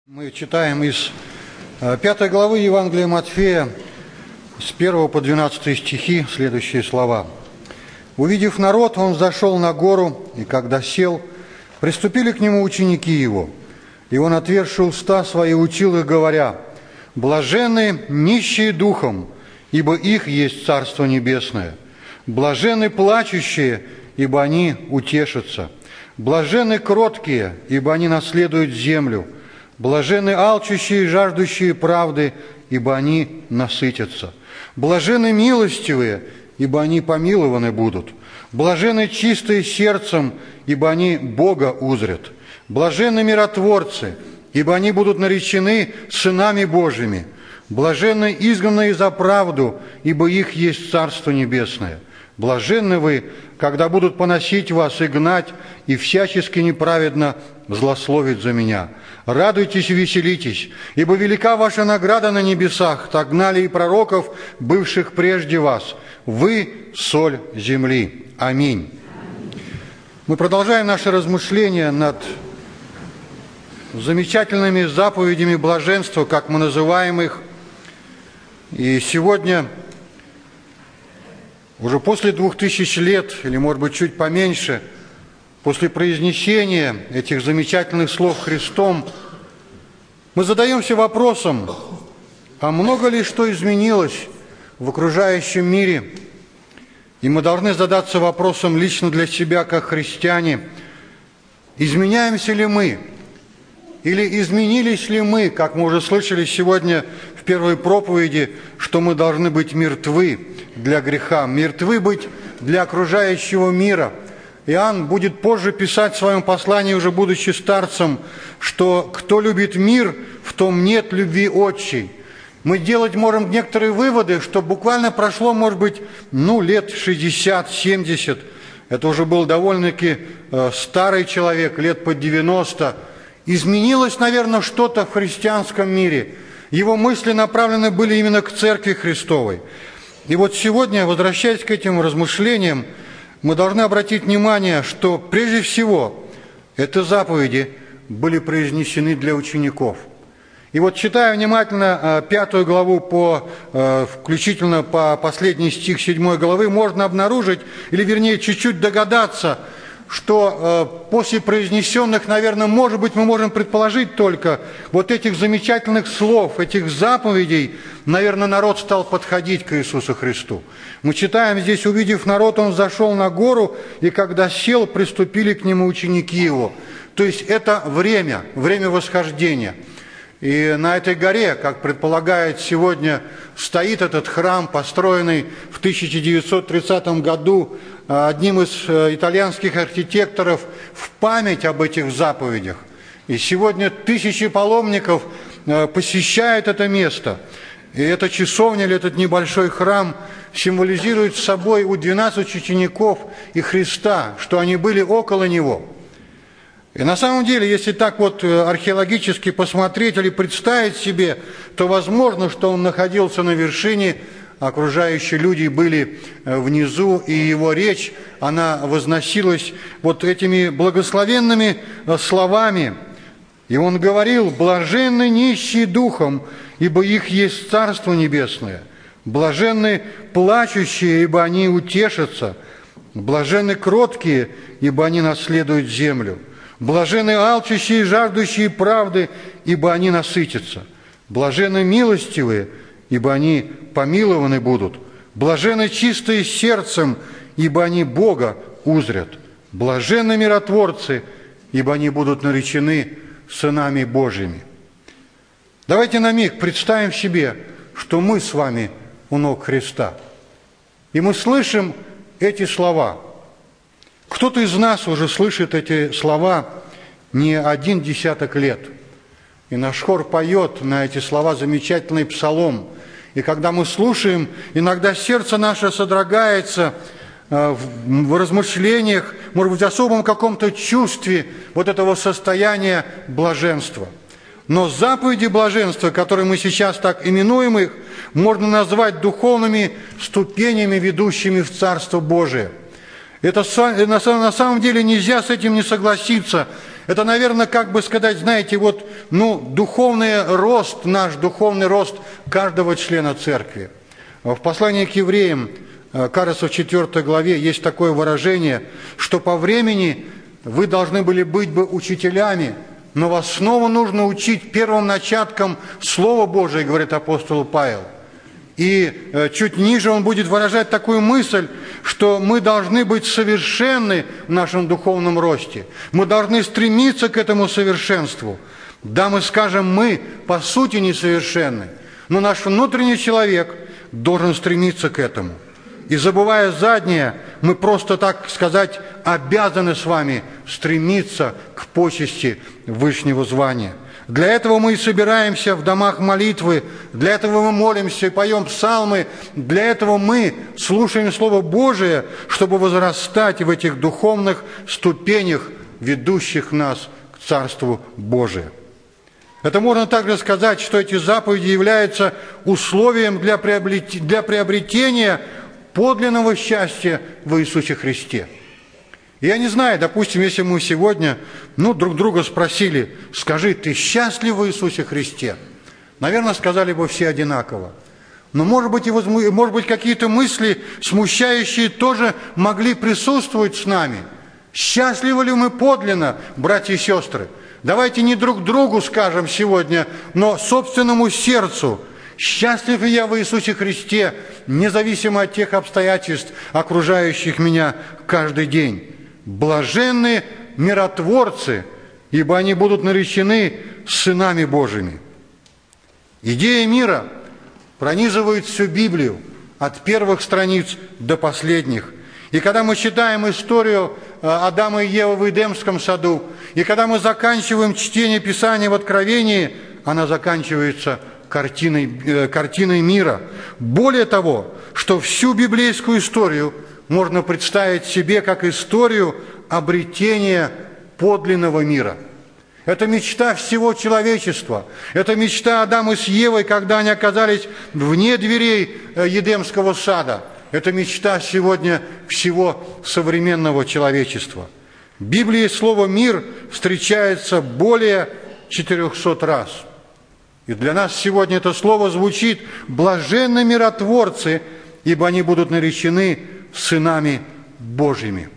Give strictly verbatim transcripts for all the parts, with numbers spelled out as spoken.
Мы читаем из пятой главы Евангелия Матфея, с первого по двенадцатый стихи, следующие слова. «Увидев народ, он взошел на гору, и когда сел, приступили к нему ученики его. И он, отверши уста свои, учил их, говоря: блаженны нищие духом, ибо их есть Царство Небесное. Блаженны плачущие, ибо они утешатся. Блаженны кроткие, ибо они наследуют землю. Блаженны алчущие и жаждущие правды, ибо они насытятся. Блаженны милостивые, ибо они помилованы будут. Блаженны чистые сердцем, ибо они Бога узрят. Блаженны миротворцы, ибо они будут наречены сынами Божьими. Блаженны изгнанные за правду, ибо их есть Царство Небесное. Блаженны вы, когда будут поносить вас и гнать, и всячески неправедно злословить за меня. Радуйтесь и веселитесь, ибо велика ваша награда на небесах, так гнали и пророков, бывших прежде вас. Вы – соль земли. Аминь». Мы продолжаем наше размышление над замечательными заповедями блаженства, как мы называем их. И сегодня, уже после двух тысяч лет, или, может быть, чуть поменьше, после произнесения этих замечательных слов Христом, мы задаемся вопросом, а много ли что изменилось в окружающем мире? И мы должны задаться вопросом лично для себя, как христиане, изменяемся ли мы? Или изменились ли мы, как мы уже слышали сегодня в первой проповеди, что мы должны быть мертвы для греха, мертвы быть для окружающего мира. Иоанн будет позже писать в своем послании, уже будучи старцем, что кто любит мир, в том нет любви отчей. Мы делать можем некоторые выводы, что буквально прошло, может быть, ну, лет шестьдесят-семьдесят. Это уже был довольно-таки э, старый человек, лет под девяносто. Изменилось, наверное, что-то в христианском мире. Его мысли направлены были именно к Церкви Христовой. И вот сегодня, возвращаясь к этим размышлениям, мы должны обратить внимание, что прежде всего эти заповеди были произнесены для учеников. И вот, читая внимательно пятую главу, по, включительно по последний стих седьмой главы, можно обнаружить, или вернее чуть-чуть догадаться, что после произнесенных, наверное, может быть, мы можем предположить только вот этих замечательных слов, этих заповедей, наверное, народ стал подходить к Иисусу Христу. Мы читаем здесь: увидев народ, он взошел на гору, и когда сел, приступили к нему ученики его. То есть это время, время восхождения. И на этой горе, как предполагает сегодня, стоит этот храм, построенный в тысяча девятьсот тридцатом году одним из итальянских архитекторов в память об этих заповедях. И сегодня тысячи паломников посещают это место. И эта часовня, или этот небольшой храм символизирует собой у двенадцати учеников и Христа, что они были около Него. И на самом деле, если так вот археологически посмотреть или представить себе, то возможно, что он находился на вершине, окружающие люди были внизу, и его речь, она возносилась вот этими благословенными словами. И он говорил: блаженны нищие духом, ибо их есть Царство Небесное. Блаженны плачущие, ибо они утешатся. Блаженны кроткие, ибо они наследуют землю. Блаженны алчущие и жаждущие правды, ибо они насытятся. Блаженны милостивые, ибо они помилованы будут. Блаженны чистые сердцем, ибо они Бога узрят. Блаженны миротворцы, ибо они будут наречены сынами Божьими. Давайте на миг представим себе, что мы с вами у ног Христа. И мы слышим эти слова. Кто-то из нас уже слышит эти слова не один десяток лет. И наш хор поет на эти слова замечательный псалом. И когда мы слушаем, иногда сердце наше содрогается в размышлениях, может быть, в особом каком-то чувстве вот этого состояния блаженства. Но заповеди блаженства, которые мы сейчас так именуем их, можно назвать духовными ступенями, ведущими в Царство Божие. Это на самом деле нельзя с этим не согласиться. Это, наверное, как бы сказать, знаете, вот, ну, духовный рост, наш духовный рост каждого члена церкви. В послании к евреям, кажется, в четвёртой главе есть такое выражение, что по времени вы должны были быть бы учителями, но вас снова нужно учить первым начаткам Слова Божия, говорит апостол Павел. И чуть ниже он будет выражать такую мысль, что мы должны быть совершенны в нашем духовном росте. Мы должны стремиться к этому совершенству. Да, мы скажем, мы по сути несовершенны, но наш внутренний человек должен стремиться к этому. И забывая заднее, мы просто, так сказать, обязаны с вами стремиться к почести вышнего звания. Для этого мы и собираемся в домах молитвы, для этого мы молимся и поем псалмы, для этого мы слушаем Слово Божие, чтобы возрастать в этих духовных ступенях, ведущих нас к Царству Божию. Это можно также сказать, что эти заповеди являются условием для приобретения подлинного счастья в Иисусе Христе. Я не знаю, допустим, если мы сегодня, ну, друг друга спросили, скажи, ты счастлив в Иисусе Христе? Наверное, сказали бы все одинаково. Но, может быть, и возму... может быть, какие-то мысли смущающие тоже могли присутствовать с нами. Счастливы ли мы подлинно, братья и сестры? Давайте не друг другу скажем сегодня, но собственному сердцу. Счастлив ли я в Иисусе Христе, независимо от тех обстоятельств, окружающих меня каждый день? Блаженны миротворцы, ибо они будут наречены сынами Божьими. Идея мира пронизывает всю Библию, от первых страниц до последних. И когда мы читаем историю Адама и Евы в Эдемском саду, и когда мы заканчиваем чтение Писания в Откровении, она заканчивается картиной, картиной мира. Более того, что всю библейскую историю можно представить себе как историю обретения подлинного мира. Это мечта всего человечества. Это мечта Адама с Евой, когда они оказались вне дверей Едемского сада. Это мечта сегодня всего современного человечества. В Библии слово «мир» встречается более четырехсот раз. И для нас сегодня это слово звучит «блаженны миротворцы, ибо они будут наречены сынами Божьими».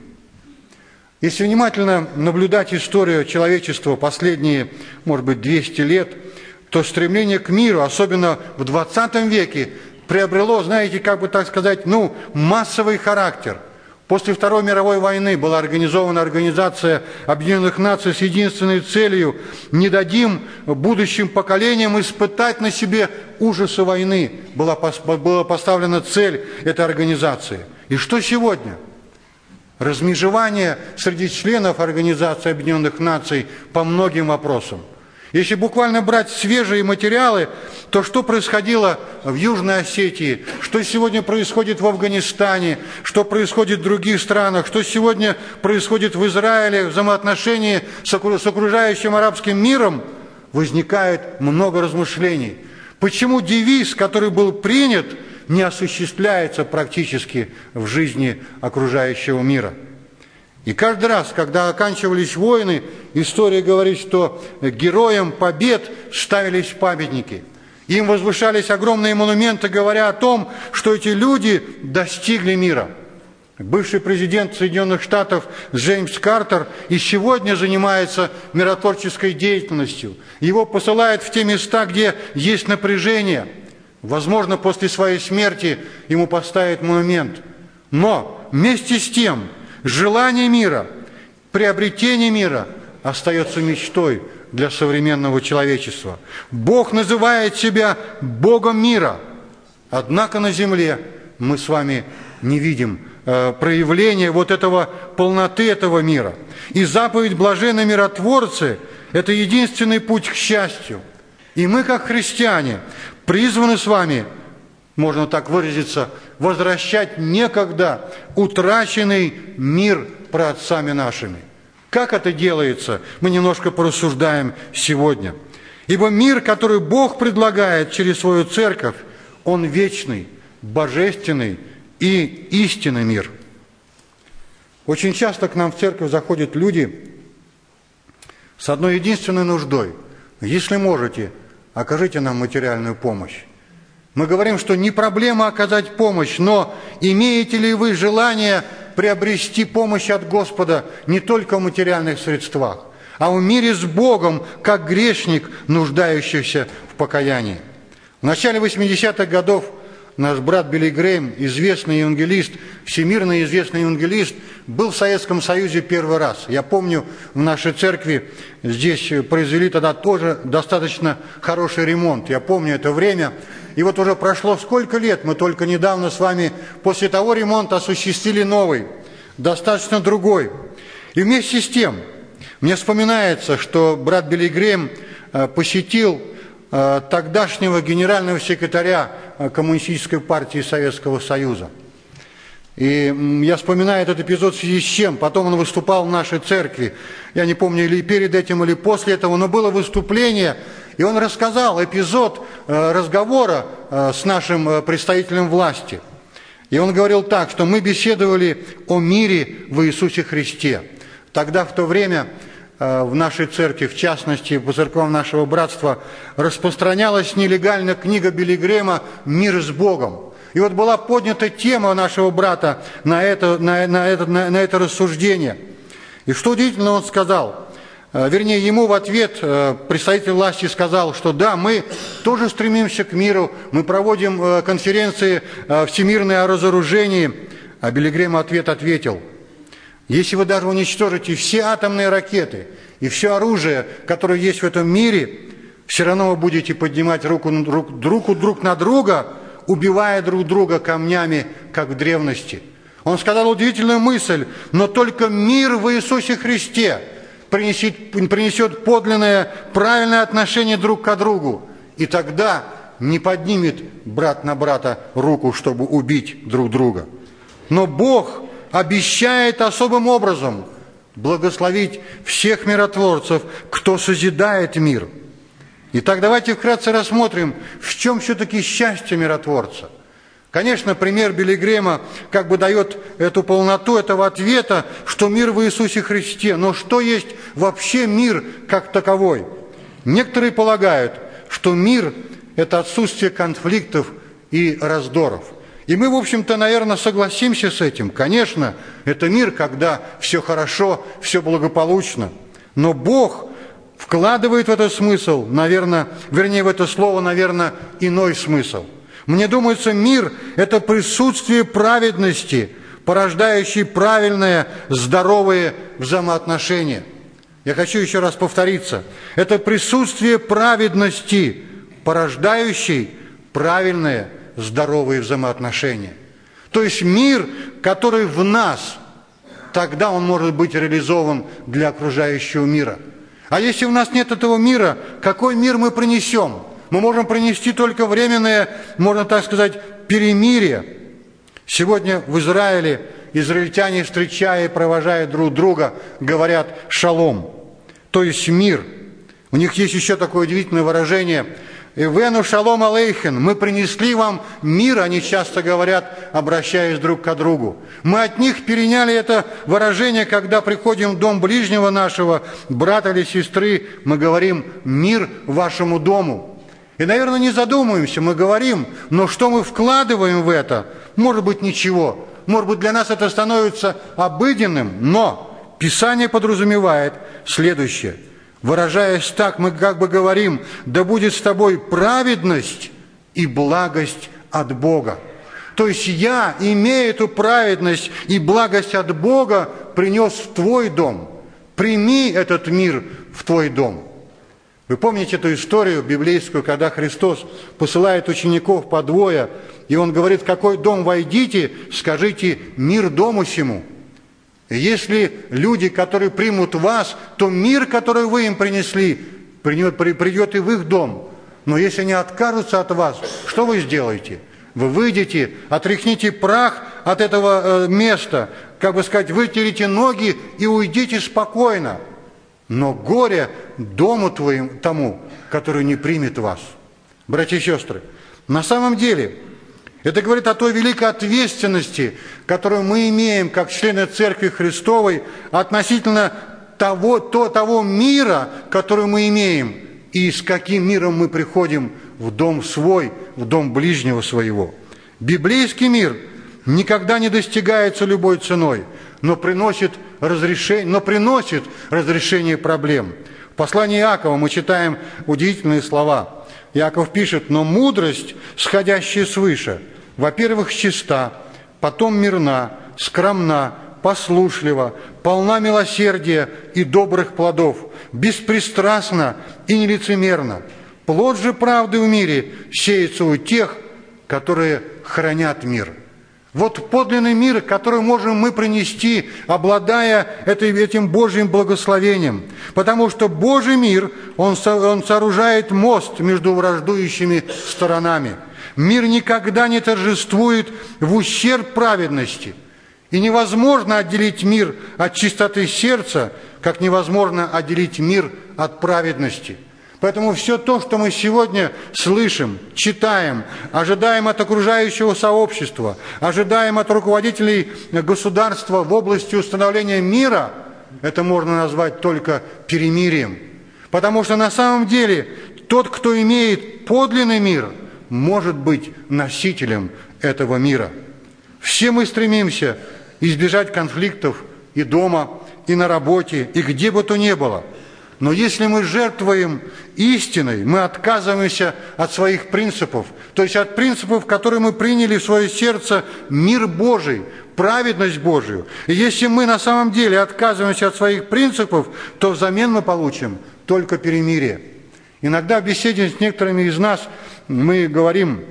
Если внимательно наблюдать историю человечества последние, может быть, двести лет, то стремление к миру, особенно в двадцатом веке, приобрело, знаете, как бы так сказать, ну, массовый характер. После Второй мировой войны была организована Организация Объединенных Наций с единственной целью: не дадим будущим поколениям испытать на себе ужасы войны. Была, была поставлена цель этой организации. И что сегодня? Размежевание среди членов Организации Объединенных Наций по многим вопросам. Если буквально брать свежие материалы, то что происходило в Южной Осетии, что сегодня происходит в Афганистане, что происходит в других странах, что сегодня происходит в Израиле, в взаимоотношении с окружающим арабским миром, возникает много размышлений. Почему девиз, который был принят, не осуществляется практически в жизни окружающего мира? И каждый раз, когда оканчивались войны, история говорит, что героям побед ставились памятники. Им возвышались огромные монументы, говоря о том, что эти люди достигли мира. Бывший президент Соединенных Штатов Джеймс Картер и сегодня занимается миротворческой деятельностью. Его посылают в те места, где есть напряжение. Возможно, после своей смерти ему поставят монумент. Но вместе с тем желание мира, приобретение мира остается мечтой для современного человечества. Бог называет себя Богом мира. Однако на земле мы с вами не видим э, проявления вот этого, полноты этого мира. И заповедь «блаженны миротворцы» – это единственный путь к счастью. И мы, как христиане, призваны с вами, можно так выразиться, возвращать некогда утраченный мир праотцами нашими. Как это делается, мы немножко порассуждаем сегодня. Ибо мир, который Бог предлагает через свою церковь, он вечный, божественный и истинный мир. Очень часто к нам в церковь заходят люди, с одной единственной нуждой. Если можете, окажите нам материальную помощь. Мы говорим, что не проблема оказать помощь, но имеете ли вы желание приобрести помощь от Господа не только в материальных средствах, а в мире с Богом, как грешник, нуждающийся в покаянии? В начале восьмидесятых годов наш брат Билли Грэм, известный евангелист, всемирно известный евангелист, был в Советском Союзе первый раз. Я помню, в нашей церкви здесь произвели тогда тоже достаточно хороший ремонт. Я помню это время. И вот уже прошло сколько лет, мы только недавно с вами после того ремонта осуществили новый, достаточно другой. И вместе с тем, мне вспоминается, что брат Билли Грэм посетил тогдашнего генерального секретаря Коммунистической партии Советского Союза. И я вспоминаю этот эпизод в связи с чем. Потом он выступал в нашей церкви. Я не помню, или перед этим, или после этого, но было выступление, и он рассказал эпизод разговора с нашим представителем власти. И он говорил так, что мы беседовали о мире в Иисусе Христе. Тогда, в то время, в нашей церкви, в частности, по церквам нашего братства, распространялась нелегально книга Билли Грэма «Мир с Богом». И вот была поднята тема нашего брата на это, на, на это, на, на это рассуждение. И что удивительно, он сказал, вернее, ему в ответ представитель власти сказал, что да, мы тоже стремимся к миру, мы проводим конференции всемирные о разоружении. А Билли Грэм в ответ ответил: если вы даже уничтожите все атомные ракеты и все оружие, которое есть в этом мире, все равно вы будете поднимать руку друг, друг, друг на друга, убивая друг друга камнями, как в древности. Он сказал удивительную мысль: но только мир в Иисусе Христе принесет, принесет подлинное, правильное отношение друг к другу. И тогда не поднимет брат на брата руку, чтобы убить друг друга. Но Бог обещает особым образом благословить всех миротворцев, кто созидает мир. Итак, давайте вкратце рассмотрим, в чем все-таки счастье миротворца. Конечно, пример Билли Грэма как бы дает эту полноту этого ответа, что мир в Иисусе Христе. Но что есть вообще мир как таковой? Некоторые полагают, что мир – это отсутствие конфликтов и раздоров. И мы, в общем-то, наверное, согласимся с этим. Конечно, это мир, когда все хорошо, все благополучно. Но Бог вкладывает в этот смысл, наверное, вернее, в это слово, наверное, иной смысл. Мне думается, мир – это присутствие праведности, порождающей правильные, здоровые взаимоотношения. Я хочу еще раз повториться. Это присутствие праведности, порождающей правильные, здоровые взаимоотношения. То есть мир, который в нас, тогда он может быть реализован для окружающего мира. А если у нас нет этого мира, какой мир мы принесем? Мы можем принести только временное, можно так сказать, перемирие. Сегодня в Израиле израильтяне, встречая и провожая друг друга, говорят «шалом», то есть мир. У них есть еще такое удивительное выражение «Эвену шалом алейхен», мы принесли вам мир, они часто говорят, обращаясь друг к другу. Мы от них переняли это выражение, когда приходим в дом ближнего нашего, брата или сестры, мы говорим «мир вашему дому». И, наверное, не задумываемся, мы говорим, но что мы вкладываем в это? Может быть, ничего. Может быть, для нас это становится обыденным, но Писание подразумевает следующее. Выражаясь так, мы как бы говорим: да будет с тобой праведность и благость от Бога. То есть я, имея эту праведность и благость от Бога, принес в твой дом. Прими этот мир в твой дом. Вы помните эту историю библейскую, когда Христос посылает учеников по двое, и Он говорит: в какой дом войдите, скажите мир дому сему. И если люди, которые примут вас, то мир, который вы им принесли, придет, придет и в их дом. Но если они откажутся от вас, что вы сделаете? Вы выйдете, отряхните прах от этого места, как бы сказать, вытерите ноги и уйдите спокойно. Но горе дому твоему, тому, который не примет вас. Братья и сестры, на самом деле, это говорит о той великой ответственности, которую мы имеем, как члены Церкви Христовой, относительно того, то, того мира, который мы имеем, и с каким миром мы приходим в дом свой, в дом ближнего своего. Библейский мир никогда не достигается любой ценой, но приносит разрешение, но приносит разрешение проблем. В послании Иакова мы читаем удивительные слова. Иаков пишет: «Но мудрость, сходящая свыше, во-первых, чиста, потом мирна, скромна, послушлива, полна милосердия и добрых плодов, беспристрастна и нелицемерна. Плод же правды в мире сеется у тех, которые хранят мир». Вот подлинный мир, который можем мы принести, обладая этим Божьим благословением. Потому что Божий мир, он, он сооружает мост между враждующими сторонами. Мир никогда не торжествует в ущерб праведности. И невозможно отделить мир от чистоты сердца, как невозможно отделить мир от праведности. Поэтому все то, что мы сегодня слышим, читаем, ожидаем от окружающего сообщества, ожидаем от руководителей государства в области установления мира, это можно назвать только перемирием. Потому что на самом деле тот, кто имеет подлинный мир, может быть носителем этого мира. Все мы стремимся избежать конфликтов и дома, и на работе, и где бы то ни было. Но если мы жертвуем истиной, мы отказываемся от своих принципов, то есть от принципов, которые мы приняли в свое сердце, мир Божий, праведность Божию. И если мы на самом деле отказываемся от своих принципов, то взамен мы получим только перемирие. Иногда в беседе с некоторыми из нас мы говорим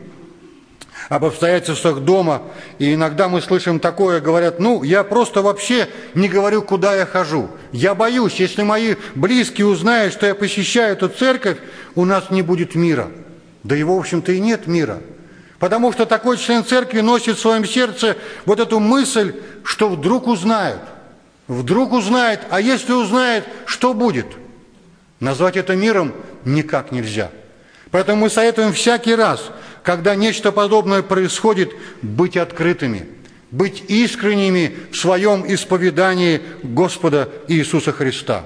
об обстоятельствах дома, и иногда мы слышим такое, говорят: ну, я просто вообще не говорю, куда я хожу. Я боюсь, если мои близкие узнают, что я посещаю эту церковь, у нас не будет мира. Да его, в общем-то, и нет мира. Потому что такой член церкви носит в своем сердце вот эту мысль, что вдруг узнают. Вдруг узнают, а если узнают, что будет? Назвать это миром никак нельзя. Поэтому мы советуем всякий раз, когда нечто подобное происходит, быть открытыми, быть искренними в своем исповедании Господа Иисуса Христа.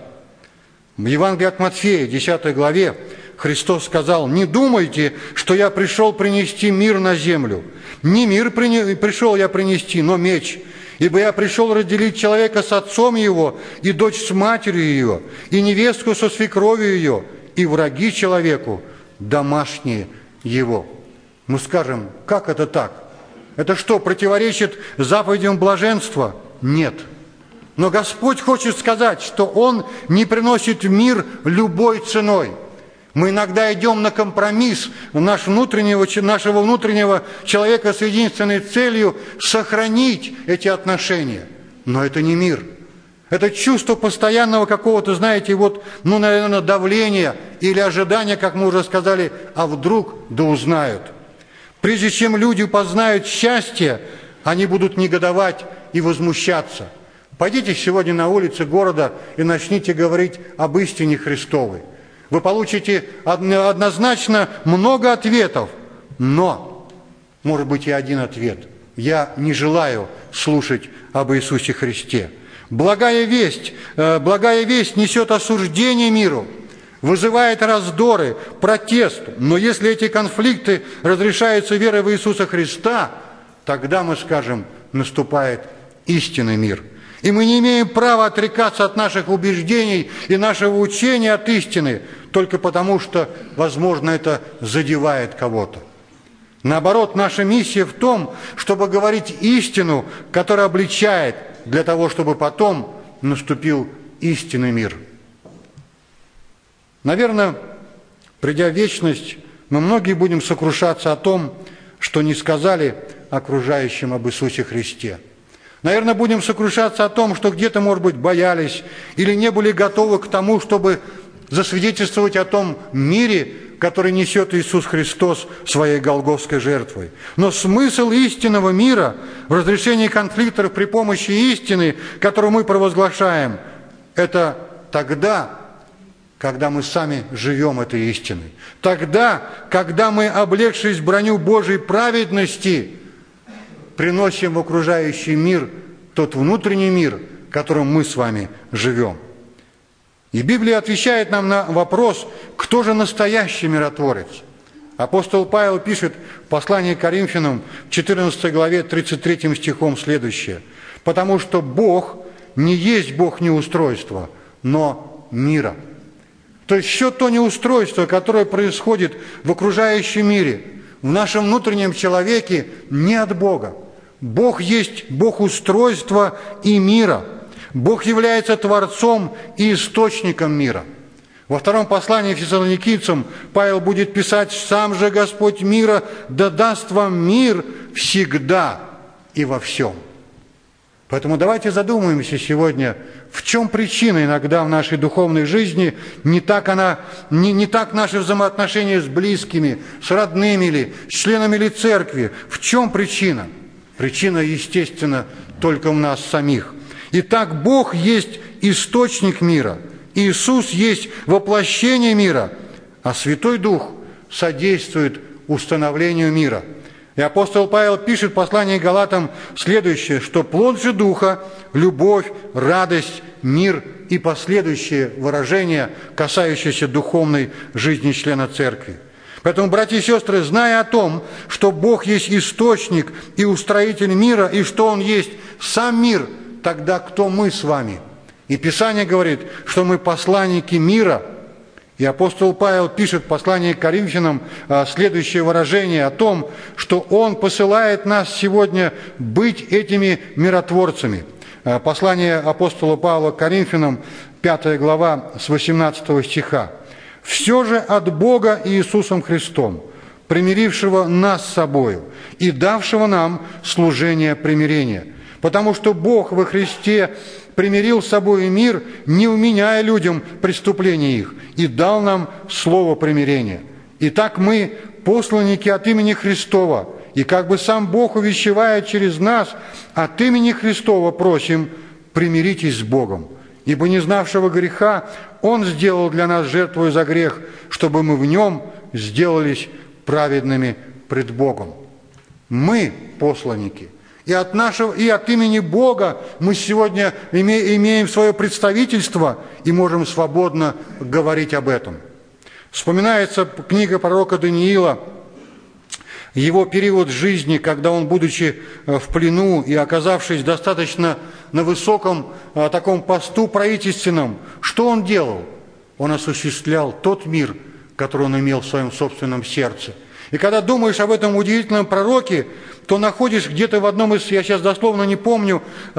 В Евангелии от Матфея, десятой главе, Христос сказал: «Не думайте, что я пришел принести мир на землю. Не мир пришел я принести, но меч. Ибо я пришел разделить человека с отцом его, и дочь с матерью ее, и невестку со свекровью ее, и враги человеку домашние его». Мы скажем: как это так? Это что, противоречит заповедям блаженства? Нет. Но Господь хочет сказать, что Он не приносит мир любой ценой. Мы иногда идем на компромисс нашего внутреннего, нашего внутреннего человека с единственной целью сохранить эти отношения. Но это не мир. Это чувство постоянного какого-то, знаете, вот, ну, наверное, давления или ожидания, как мы уже сказали, а вдруг да узнают. Прежде чем люди познают счастье, они будут негодовать и возмущаться. Пойдите сегодня на улицы города и начните говорить об истине Христовой. Вы получите однозначно много ответов, но, может быть, и один ответ: я не желаю слушать об Иисусе Христе. Благая весть, благая весть несет осуждение миру, вызывает раздоры, протест. Но если эти конфликты разрешаются верой в Иисуса Христа, тогда мы скажем: наступает истинный мир. И мы не имеем права отрекаться от наших убеждений и нашего учения от истины только потому, что, возможно, это задевает кого-то. Наоборот, наша миссия в том, чтобы говорить истину, которая обличает, для того, чтобы потом наступил истинный мир. Наверное, придя в вечность, мы многие будем сокрушаться о том, что не сказали окружающим об Иисусе Христе. Наверное, будем сокрушаться о том, что где-то, может быть, боялись или не были готовы к тому, чтобы засвидетельствовать о том мире, который несет Иисус Христос своей голгофской жертвой. Но смысл истинного мира в разрешении конфликтов при помощи истины, которую мы провозглашаем, это тогда, когда мы сами живем этой истиной. Тогда, когда мы, облегшись в броню Божьей праведности, приносим в окружающий мир тот внутренний мир, в котором мы с вами живем. И Библия отвечает нам на вопрос, кто же настоящий миротворец. Апостол Павел пишет в послании к Коринфянам в четырнадцатой главе тридцать третьим стихом следующее. «Потому что Бог не есть Бог неустройства, но мира». То есть все то неустройство, которое происходит в окружающем мире, в нашем внутреннем человеке, не от Бога. Бог есть Бог устройства и мира. Бог является Творцом и источником мира. Во втором послании Фессалоникийцам Павел будет писать: «Сам же Господь мира да даст вам мир всегда и во всем». Поэтому давайте задумаемся сегодня, в чем причина иногда в нашей духовной жизни не так, она, не, не так наши взаимоотношения с близкими, с родными ли, с членами ли церкви. В чем причина? Причина, естественно, только в нас самих. Итак, Бог есть источник мира, Иисус есть воплощение мира, а Святой Дух содействует установлению мира. И апостол Павел пишет в послании к Галатам следующее, что плод же Духа – любовь, радость, мир и последующие выражения, касающиеся духовной жизни члена церкви. Поэтому, братья и сестры, зная о том, что Бог есть источник и устроитель мира, и что Он есть сам мир, тогда кто мы с вами? И Писание говорит, что мы посланники мира. И апостол Павел пишет в послании к Коринфянам следующее выражение о том, что он посылает нас сегодня быть этими миротворцами. Послание апостола Павла к Коринфянам, пятая глава, с восемнадцатого стиха. «Все же от Бога Иисусом Христом, примирившего нас с собою и давшего нам служение примирения. Потому что Бог во Христе примирил с собой мир, не вменяя людям преступления их, и дал нам слово примирения. Итак, мы посланники от имени Христова, и как бы сам Бог увещевает через нас, от имени Христова просим, примиритесь с Богом. Ибо не знавшего греха Он сделал для нас жертву за грех, чтобы мы в Нем сделались праведными пред Богом». Мы посланники. И от, нашего, и от имени Бога мы сегодня име, имеем свое представительство и можем свободно говорить об этом. Вспоминается книга пророка Даниила, его период жизни, когда он, будучи в плену и оказавшись достаточно на высоком а, таком посту правительственном, что он делал? Он осуществлял тот мир, который он имел в своем собственном сердце. И когда думаешь об этом удивительном пророке, то находишь где-то в одном из, я сейчас дословно не помню,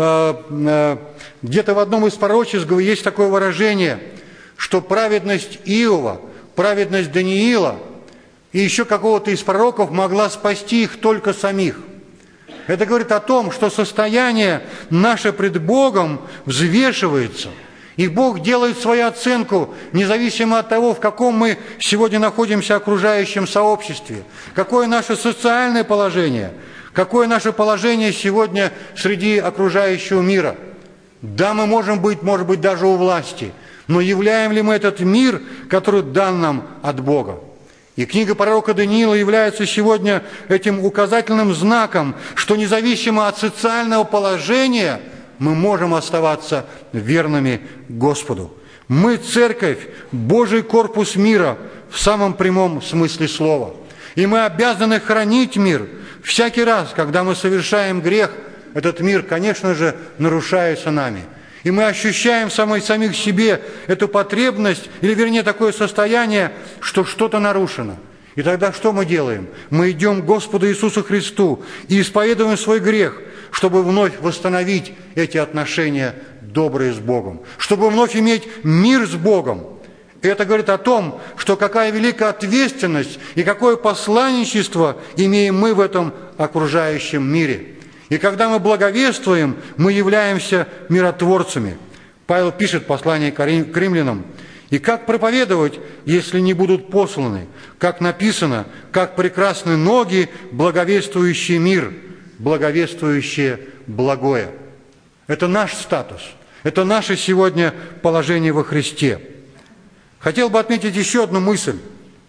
где-то в одном из пророчеств есть такое выражение, что праведность Иова, праведность Даниила и еще какого-то из пророков могла спасти их только самих. Это говорит о том, что состояние наше пред Богом взвешивается. И Бог делает свою оценку, независимо от того, в каком мы сегодня находимся окружающем сообществе, какое наше социальное положение, какое наше положение сегодня среди окружающего мира. Да, мы можем быть, может быть, даже у власти, но являем ли мы этот мир, который дан нам от Бога? И книга пророка Даниила является сегодня этим указательным знаком, что независимо от социального положения мы можем оставаться верными Господу. Мы церковь, Божий корпус мира в самом прямом смысле слова. И мы обязаны хранить мир. Всякий раз, когда мы совершаем грех, этот мир, конечно же, нарушается нами. И мы ощущаем в самой, самих себе эту потребность, или вернее такое состояние, что что-то нарушено. И тогда что мы делаем? Мы идем к Господу Иисусу Христу и исповедуем свой грех, чтобы вновь восстановить эти отношения добрые с Богом, чтобы вновь иметь мир с Богом. И это говорит о том, что какая великая ответственность и какое посланничество имеем мы в этом окружающем мире. И когда мы благовествуем, мы являемся миротворцами. Павел пишет в послании к римлянам: «И как проповедовать, если не будут посланы? Как написано, как прекрасны ноги, благовествующие мир, благовествующие благое». Это наш статус, это наше сегодня положение во Христе. Хотел бы отметить еще одну мысль,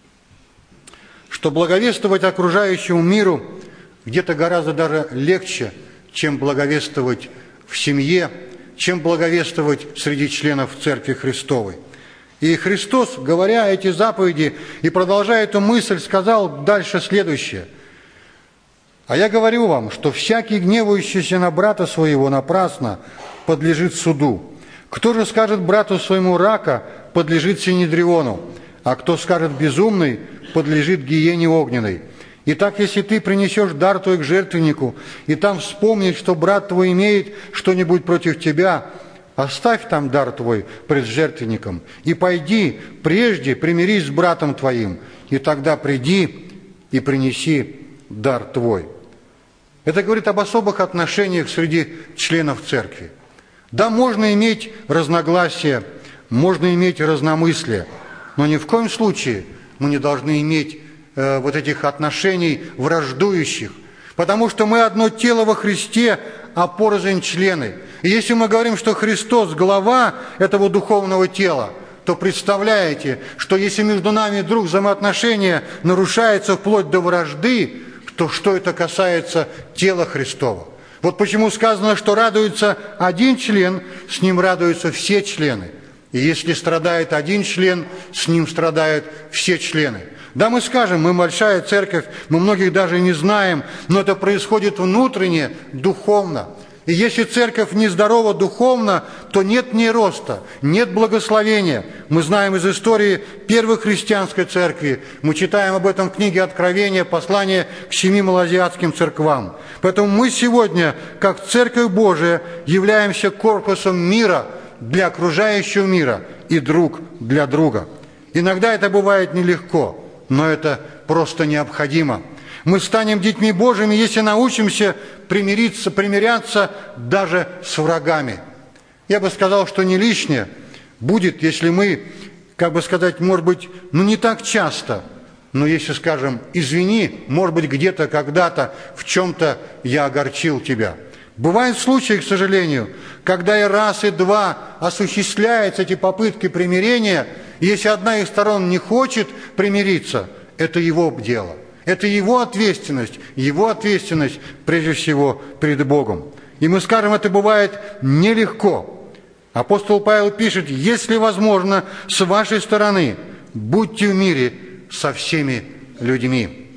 что благовествовать окружающему миру где-то гораздо даже легче, чем благовествовать в семье, чем благовествовать среди членов Церкви Христовой. И Христос, говоря эти заповеди и продолжая эту мысль, сказал дальше следующее. «А я говорю вам, что всякий, гневающийся на брата своего напрасно, подлежит суду. Кто же скажет брату своему рака, подлежит синедриону, а кто скажет безумный, подлежит гиене огненной. Итак, если ты принесешь дар твой к жертвеннику, и там вспомнишь, что брат твой имеет что-нибудь против тебя, оставь там дар твой пред жертвенником, и пойди, прежде примирись с братом твоим, и тогда приди и принеси дар твой». Это говорит об особых отношениях среди членов церкви. Да, можно иметь разногласия, можно иметь разномыслие, но ни в коем случае мы не должны иметь э, вот этих отношений враждующих, потому что мы одно тело во Христе, а порознь члены. И если мы говорим, что Христос – глава этого духовного тела, то представляете, что если между нами вдруг взаимоотношения нарушаются вплоть до вражды, то что это касается тела Христова? Вот почему сказано, что радуется один член, с ним радуются все члены. И если страдает один член, с ним страдают все члены. Да, мы скажем, мы большая церковь, мы многих даже не знаем, но это происходит внутренне, духовно. И если церковь нездорова духовно, то нет ни роста, нет благословения. Мы знаем из истории первой христианской церкви, мы читаем об этом в книге Откровения, послание к семи малоазиатским церквам. Поэтому мы сегодня, как Церковь Божия, являемся корпусом мира для окружающего мира и друг для друга. Иногда это бывает нелегко, но это просто необходимо. Мы станем детьми Божьими, если научимся примириться, примиряться даже с врагами. Я бы сказал, что не лишнее будет, если мы, как бы сказать, может быть, ну не так часто, но если скажем, извини, может быть, где-то, когда-то, в чем-то я огорчил тебя. Бывают случаи, к сожалению, когда и раз, и два осуществляются эти попытки примирения, и если одна из сторон не хочет примириться, это его дело. Это его ответственность, его ответственность прежде всего перед Богом. И мы скажем, это бывает нелегко. Апостол Павел пишет, если возможно, с вашей стороны, будьте в мире со всеми людьми.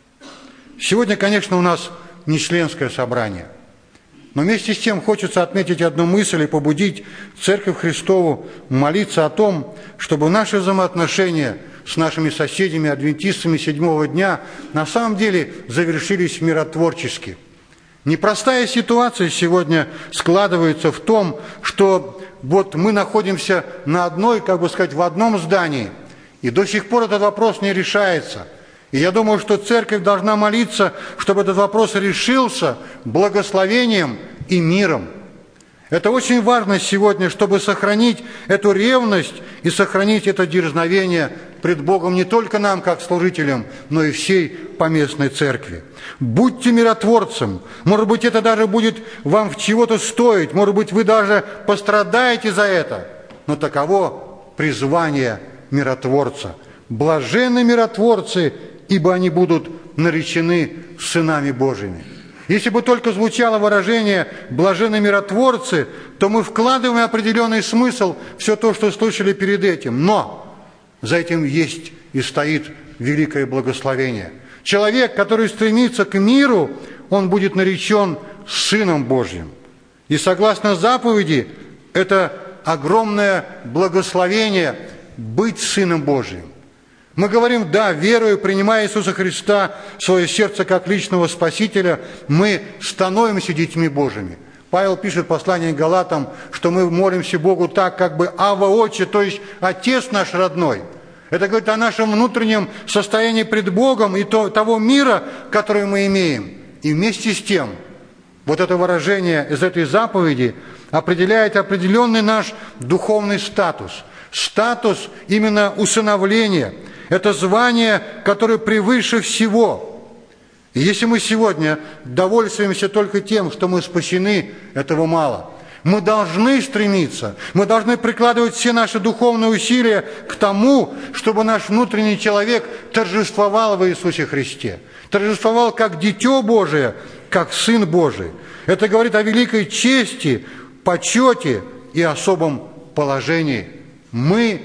Сегодня, конечно, у нас не членское собрание. Но вместе с тем хочется отметить одну мысль и побудить Церковь Христову молиться о том, чтобы наши взаимоотношения с нашими соседями, адвентистами седьмого дня, на самом деле завершились миротворчески. Непростая ситуация сегодня складывается в том, что вот мы находимся на одной, как бы сказать, в одном здании, и до сих пор этот вопрос не решается. И я думаю, что церковь должна молиться, чтобы этот вопрос решился благословением и миром. Это очень важно сегодня, чтобы сохранить эту ревность и сохранить это дерзновение пред Богом не только нам, как служителям, но и всей поместной церкви. Будьте миротворцем. Может быть, это даже будет вам в чего-то стоить. Может быть, вы даже пострадаете за это. Но таково призвание миротворца. Блаженны миротворцы, ибо они будут наречены сынами Божьими. Если бы только звучало выражение «блаженны миротворцы», то мы вкладываем определенный смысл в все то, что слышали перед этим. Но за этим есть и стоит великое благословение. Человек, который стремится к миру, он будет наречен Сыном Божьим. И согласно заповеди, это огромное благословение быть Сыном Божьим. Мы говорим, да, веруя, принимая Иисуса Христа в свое сердце как личного Спасителя, мы становимся детьми Божьими. Павел пишет в послании к Галатам, что мы молимся Богу так, как бы Авва Отче, то есть Отец наш родной. Это говорит о нашем внутреннем состоянии пред Богом и то, того мира, который мы имеем. И вместе с тем, вот это выражение из этой заповеди определяет определенный наш духовный статус. Статус именно усыновления. Это звание, которое превыше всего. И если мы сегодня довольствуемся только тем, что мы спасены, этого мало. Мы должны стремиться, мы должны прикладывать все наши духовные усилия к тому, чтобы наш внутренний человек торжествовал в Иисусе Христе. Торжествовал как Дитё Божие, как Сын Божий. Это говорит о великой чести, почете и особом положении. Мы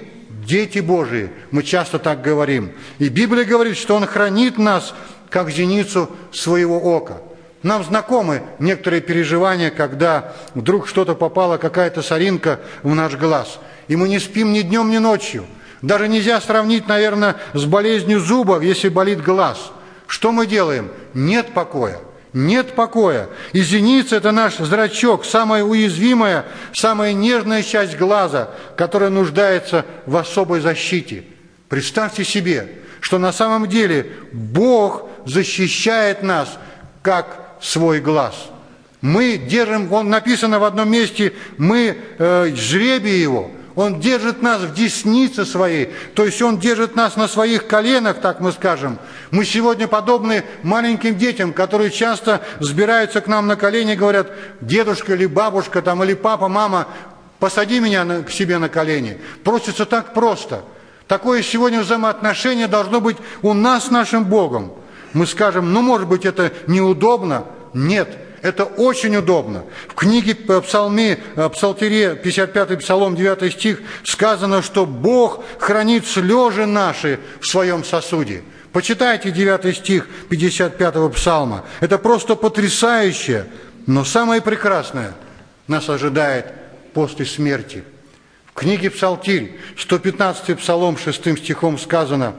дети Божии. Мы часто так говорим. И Библия говорит, что Он хранит нас, как зеницу своего ока. Нам знакомы некоторые переживания, когда вдруг что-то попало, какая-то соринка в наш глаз. И мы не спим ни днем, ни ночью. Даже нельзя сравнить, наверное, с болезнью зуба, если болит глаз. Что мы делаем? Нет покоя. Нет покоя. И зеница – это наш зрачок, самая уязвимая, самая нежная часть глаза, которая нуждается в особой защите. Представьте себе, что на самом деле Бог защищает нас, как свой глаз. Мы держим, он написано в одном месте, мы э, жребий его. Он держит нас в деснице своей, то есть Он держит нас на своих коленах, так мы скажем. Мы сегодня подобны маленьким детям, которые часто сбираются к нам на колени и говорят: дедушка или бабушка, там, или папа, мама, посади меня на, к себе на колени. Просится так просто. Такое сегодня взаимоотношение должно быть у нас с нашим Богом. Мы скажем: ну, может быть, это неудобно. Нет. Это очень удобно. В книге Псалме, Псалтире, пятьдесят пятый Псалом, девятый стих, сказано, что Бог хранит слезы наши в своем сосуде. Почитайте девятый стих пятьдесят пятого Псалма. Это просто потрясающе. Но самое прекрасное нас ожидает после смерти. В книге Псалтирь, сто пятнадцатый Псалом, шестым стихом сказано: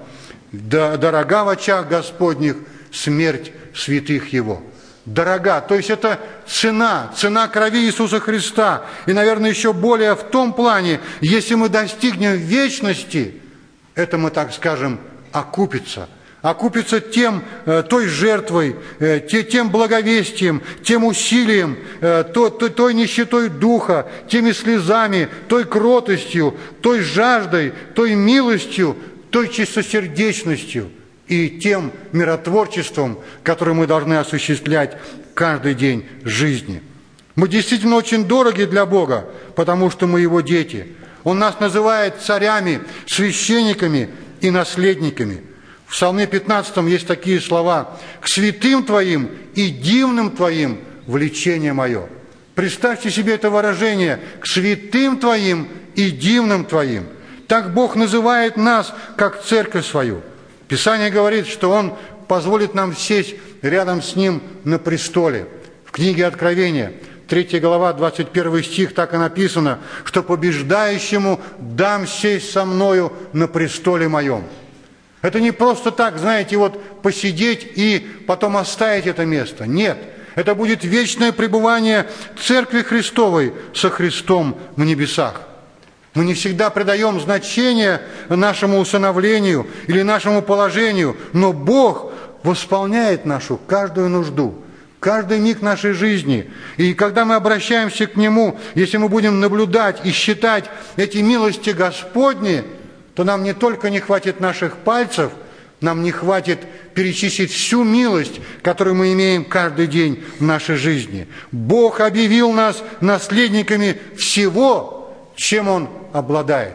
«Дорога в очах Господних смерть святых Его». Дорога, то есть это цена, цена крови Иисуса Христа. И, наверное, еще более в том плане, если мы достигнем вечности, это, мы так скажем, окупится. Окупится тем, той жертвой, тем благовестием, тем усилием, той, той нищетой духа, теми слезами, той кротостью, той жаждой, той милостью, той чистосердечностью и тем миротворчеством, которое мы должны осуществлять каждый день жизни. Мы действительно очень дороги для Бога, потому что мы Его дети. Он нас называет царями, священниками и наследниками. В Псалме пятнадцатом есть такие слова: «К святым Твоим и дивным Твоим влечение мое». Представьте себе это выражение: «К святым Твоим и дивным Твоим». Так Бог называет нас, как церковь свою. Писание говорит, что Он позволит нам сесть рядом с Ним на престоле. В книге Откровения, третья глава, двадцать первый стих, так и написано, что побеждающему дам сесть со мною на престоле моем. Это не просто так, знаете, вот посидеть и потом оставить это место. Нет, это будет вечное пребывание Церкви Христовой со Христом в небесах. Мы не всегда придаем значение нашему усыновлению или нашему положению, но Бог восполняет нашу каждую нужду, каждый миг нашей жизни. И когда мы обращаемся к Нему, если мы будем наблюдать и считать эти милости Господни, то нам не только не хватит наших пальцев, нам не хватит перечислить всю милость, которую мы имеем каждый день в нашей жизни. Бог объявил нас наследниками всего, чем Он обладает.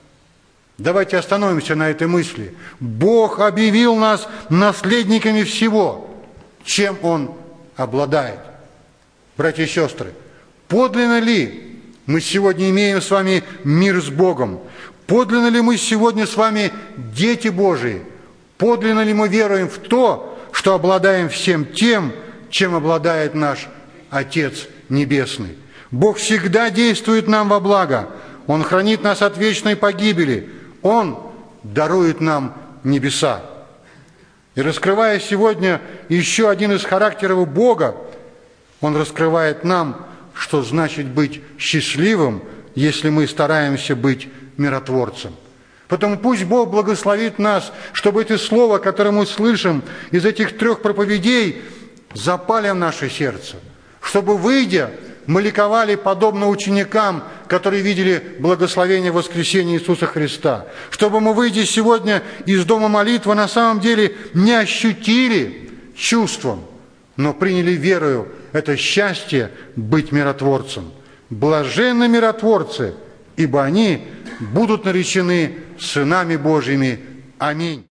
Давайте остановимся на этой мысли. Бог объявил нас наследниками всего, чем Он обладает. Братья и сестры, подлинно ли мы сегодня имеем с вами мир с Богом? Подлинно ли мы сегодня с вами дети Божии? Подлинно ли мы веруем в то, что обладаем всем тем, чем обладает наш Отец Небесный? Бог всегда действует нам во благо. Он хранит нас от вечной погибели. Он дарует нам небеса. И раскрывая сегодня еще один из характеров Бога, Он раскрывает нам, что значит быть счастливым, если мы стараемся быть миротворцем. Поэтому пусть Бог благословит нас, чтобы это слово, которое мы слышим из этих трех проповедей, запали в наше сердце, чтобы, выйдя, мы ликовали подобно ученикам, которые видели благословение воскресения Иисуса Христа. Чтобы мы, выйдя сегодня из дома молитвы, на самом деле не ощутили чувством, но приняли верою это счастье быть миротворцем. Блаженны миротворцы, ибо они будут наречены сынами Божьими. Аминь.